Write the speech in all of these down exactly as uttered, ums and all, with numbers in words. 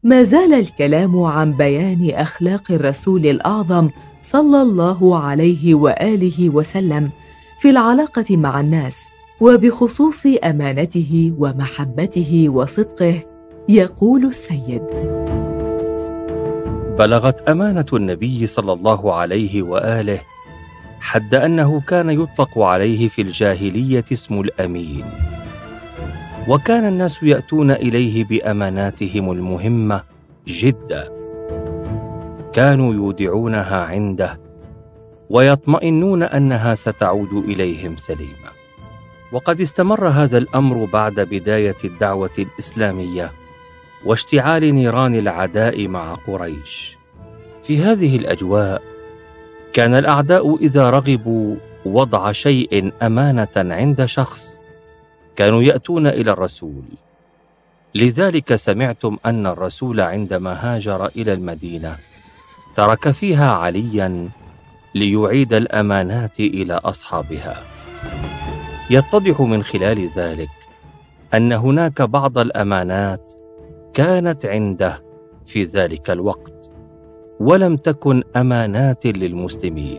ما زال الكلام عن بيان أخلاق الرسول الأعظم صلى الله عليه وآله وسلم في العلاقة مع الناس، وبخصوص أمانته ومحبته وصدقه. يقول السيد: بلغت أمانة النبي صلى الله عليه وآله حد أنه كان يطلق عليه في الجاهلية اسم الأمين، وكان الناس يأتون إليه بأماناتهم المهمة جدا، كانوا يودعونها عنده ويطمئنون أنها ستعود إليهم سليمة. وقد استمر هذا الأمر بعد بداية الدعوة الإسلامية واشتعال نيران العداء مع قريش. في هذه الأجواء كان الأعداء إذا رغبوا وضع شيء أمانة عند شخص كانوا يأتون إلى الرسول. لذلك سمعتم أن الرسول عندما هاجر إلى المدينة ترك فيها عليا ليعيد الأمانات إلى أصحابها. يتضح من خلال ذلك أن هناك بعض الأمانات كانت عنده في ذلك الوقت، ولم تكن أمانات للمسلمين،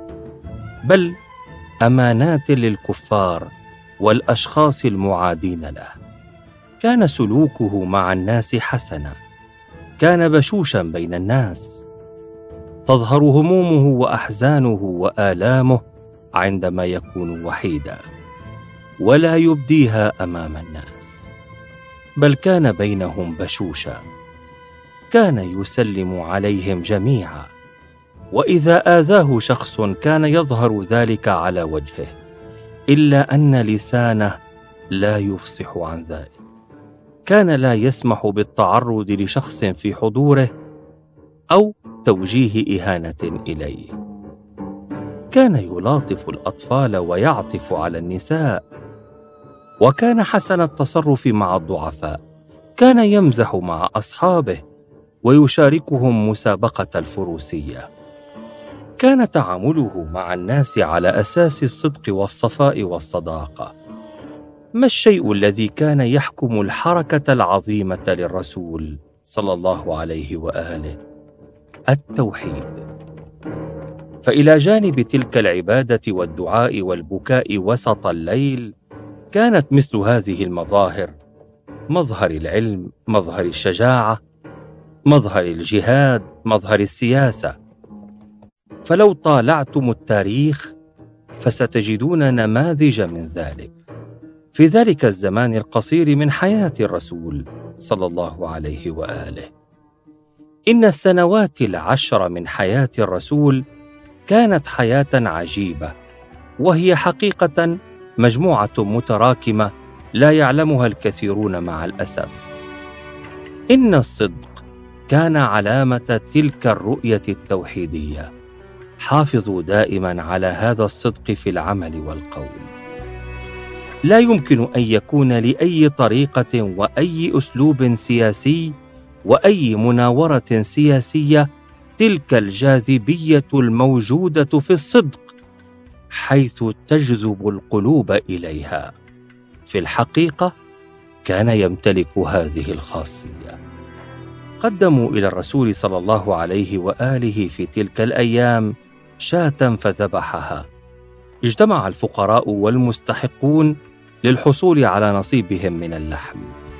بل أمانات للكفار والأشخاص المعادين له. كان سلوكه مع الناس حسنا، كان بشوشا بين الناس، تظهر همومه وأحزانه وآلامه عندما يكون وحيدا، ولا يبديها أمام الناس، بل كان بينهم بشوشا، كان يسلم عليهم جميعا، وإذا آذاه شخص كان يظهر ذلك على وجهه، إلا أن لسانه لا يفصح عن ذلك. كان لا يسمح بالتعرض لشخص في حضوره أو توجيه إهانة إليه. كان يلاطف الأطفال ويعطف على النساء، وكان حسن التصرف مع الضعفاء، كان يمزح مع أصحابه ويشاركهم مسابقة الفروسية. كان تعامله مع الناس على أساس الصدق والصفاء والصداقة. ما الشيء الذي كان يحكم الحركة العظيمة للرسول صلى الله عليه وآله؟ التوحيد. فإلى جانب تلك العبادة والدعاء والبكاء وسط الليل، كانت مثل هذه المظاهر مظهر العلم، مظهر الشجاعة، مظهر الجهاد، مظهر السياسة. فلو طالعتم التاريخ فستجدون نماذج من ذلك في ذلك الزمان القصير من حياة الرسول صلى الله عليه وآله. إن السنوات العشر من حياة الرسول كانت حياة عجيبة، وهي حقيقة مجموعة متراكمة لا يعلمها الكثيرون مع الأسف. إن الصدق كان علامة تلك الرؤية التوحيدية. حافظوا دائما على هذا الصدق في العمل والقول. لا يمكن أن يكون لأي طريقة وأي أسلوب سياسي وأي مناورة سياسية تلك الجاذبية الموجودة في الصدق، حيث تجذب القلوب إليها. في الحقيقة كان يمتلك هذه الخاصية. قدموا إلى الرسول صلى الله عليه وآله في تلك الأيام شاة فذبحها. اجتمع الفقراء والمستحقون للحصول على نصيبهم من اللحم،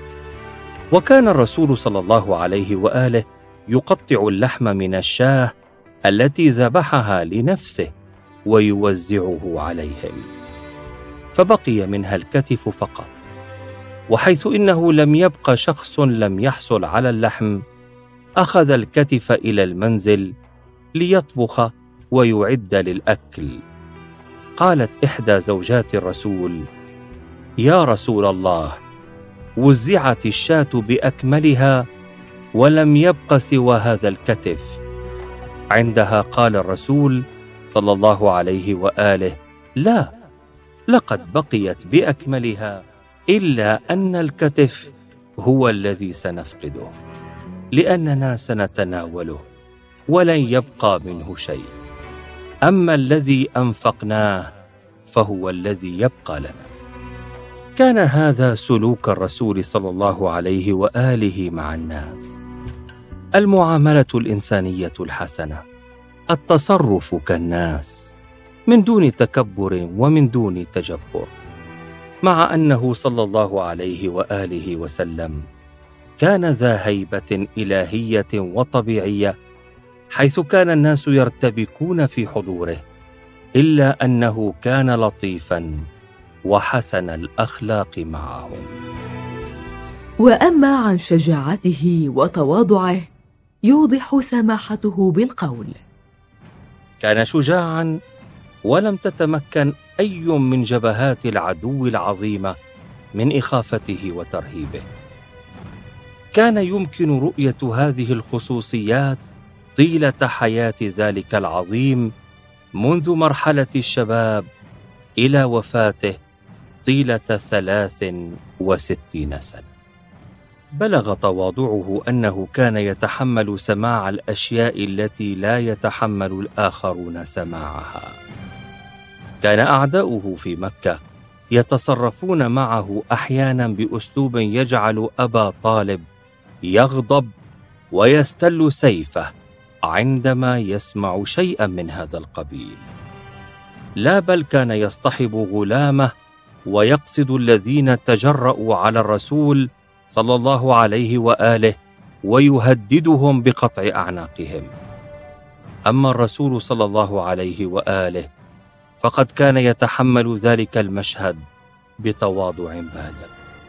وكان الرسول صلى الله عليه وآله يقطع اللحم من الشاة التي ذبحها لنفسه ويوزعه عليهم، فبقي منها الكتف فقط. وحيث إنه لم يبق شخص لم يحصل على اللحم، أخذ الكتف إلى المنزل ليطبخ ويعد للأكل. قالت إحدى زوجات الرسول: يا رسول الله، وزعت الشاة بأكملها ولم يبق سوى هذا الكتف. عندها قال الرسول صلى الله عليه وآله: لا، لقد بقيت بأكملها، إلا أن الكتف هو الذي سنفقده، لأننا سنتناوله ولن يبقى منه شيء، أما الذي أنفقناه فهو الذي يبقى لنا. كان هذا سلوك الرسول صلى الله عليه وآله مع الناس. المعاملة الإنسانية الحسنة، التصرف كالناس من دون تكبر ومن دون تجبر، مع أنه صلى الله عليه وآله وسلم كان ذا هيبة إلهية وطبيعية، حيث كان الناس يرتبكون في حضوره، إلا أنه كان لطيفا وحسن الأخلاق معهم. وأما عن شجاعته وتواضعه يوضح سماحته بالقول: كان شجاعا ولم تتمكن أي من جبهات العدو العظيمة من إخافته وترهيبه. كان يمكن رؤية هذه الخصوصيات طيلة حياة ذلك العظيم منذ مرحلة الشباب إلى وفاته طيلة ثلاث وستين سنة. بلغ تواضعه أنه كان يتحمل سماع الأشياء التي لا يتحمل الآخرون سماعها. كان أعداؤه في مكة يتصرفون معه أحيانا بأسلوب يجعل أبا طالب يغضب ويستل سيفه عندما يسمع شيئا من هذا القبيل. لا بل كان يصطحب غلامه ويقصد الذين تجرؤوا على الرسول صلى الله عليه وآله ويهددهم بقطع أعناقهم. أما الرسول صلى الله عليه وآله فقد كان يتحمل ذلك المشهد بتواضع بالغ.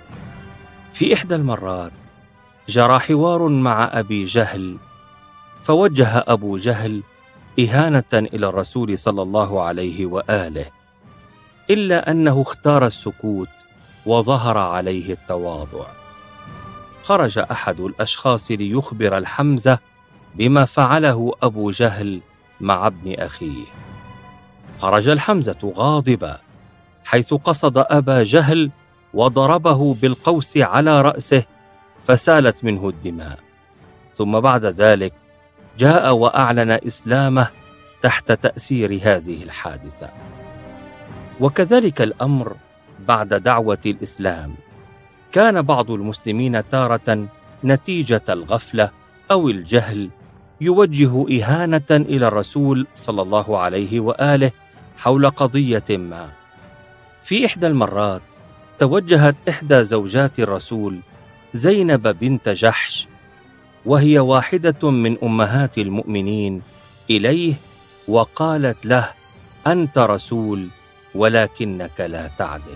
في إحدى المرات جرى حوار مع أبي جهل، فوجه أبو جهل إهانة إلى الرسول صلى الله عليه وآله، إلا أنه اختار السكوت وظهر عليه التواضع. خرج أحد الأشخاص ليخبر الحمزة بما فعله أبو جهل مع ابن أخيه. خرج الحمزة غاضبا، حيث قصد أبا جهل وضربه بالقوس على رأسه فسالت منه الدماء. ثم بعد ذلك جاء وأعلن إسلامه تحت تأثير هذه الحادثة. وكذلك الأمر بعد دعوة الإسلام. كان بعض المسلمين تارة نتيجة الغفلة أو الجهل يوجه إهانة إلى الرسول صلى الله عليه وآله حول قضية ما. في إحدى المرات توجهت إحدى زوجات الرسول زينب بنت جحش، وهي واحدة من أمهات المؤمنين، إليه وقالت له: أنت رسول ولكنك لا تعدل.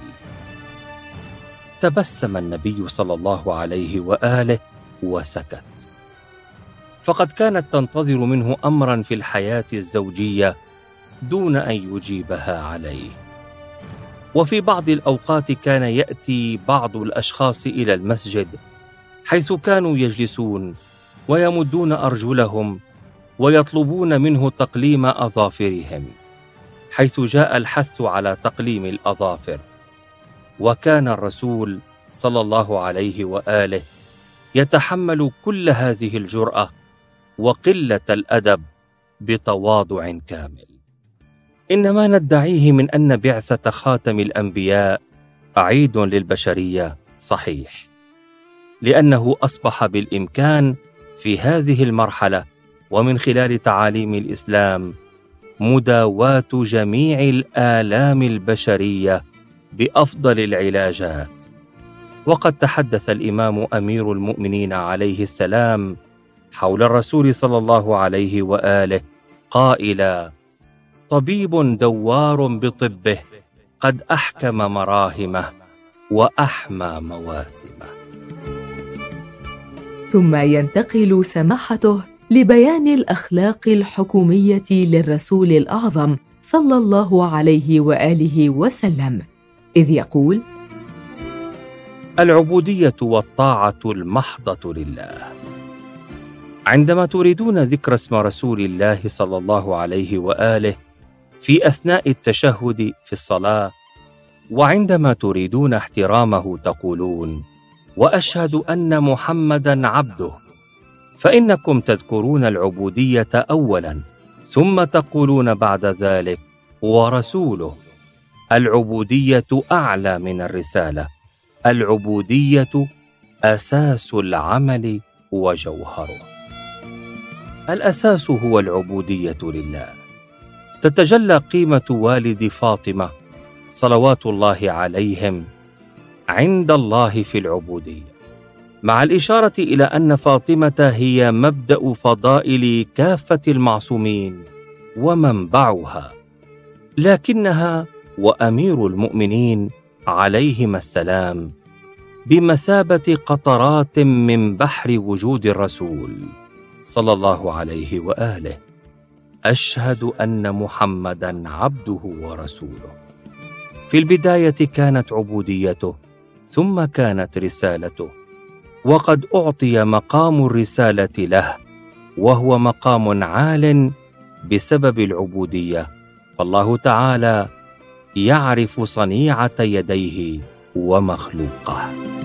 تبسم النبي صلى الله عليه وآله وسكت، فقد كانت تنتظر منه أمرا في الحياة الزوجية دون أن يجيبها عليه. وفي بعض الأوقات كان يأتي بعض الأشخاص إلى المسجد، حيث كانوا يجلسون ويمدون أرجلهم ويطلبون منه تقليم أظافرهم، حيث جاء الحث على تقليم الأظافر. وكان الرسول صلى الله عليه وآله يتحمل كل هذه الجرأة وقلة الأدب بتواضع كامل. إن ما ندعيه من أن بعثة خاتم الأنبياء عيد للبشرية صحيح، لأنه أصبح بالإمكان في هذه المرحلة ومن خلال تعاليم الإسلام مداواة جميع الآلام البشرية بأفضل العلاجات. وقد تحدث الإمام أمير المؤمنين عليه السلام حول الرسول صلى الله عليه وآله قائلا: طبيب دوار بطبه قد أحكم مراهمه وأحمى مواسمه. ثم ينتقل سماحته لبيان الأخلاق الحكومية للرسول الأعظم صلى الله عليه وآله وسلم، إذ يقول: العبودية والطاعة المحضة لله. عندما تريدون ذكر اسم رسول الله صلى الله عليه وآله في أثناء التشهد في الصلاة، وعندما تريدون احترامه تقولون: وأشهد أن محمدًا عبده، فإنكم تذكرون العبودية أولاً، ثم تقولون بعد ذلك: ورسوله. العبودية أعلى من الرسالة، العبودية أساس العمل وجوهره. الأساس هو العبودية لله. تتجلى قيمة والد فاطمة صلوات الله عليهم عند الله في العبودية، مع الإشارة إلى أن فاطمة هي مبدأ فضائل كافة المعصومين ومنبعها، لكنها وأمير المؤمنين عليهما السلام بمثابة قطرات من بحر وجود الرسول صلى الله عليه وآله. أشهد أن محمدًا عبده ورسوله. في البداية كانت عبوديته، ثم كانت رسالته، وقد أعطي مقام الرسالة له، وهو مقام عال بسبب العبودية، فالله تعالى يعرف صنيعة يديه ومخلوقه.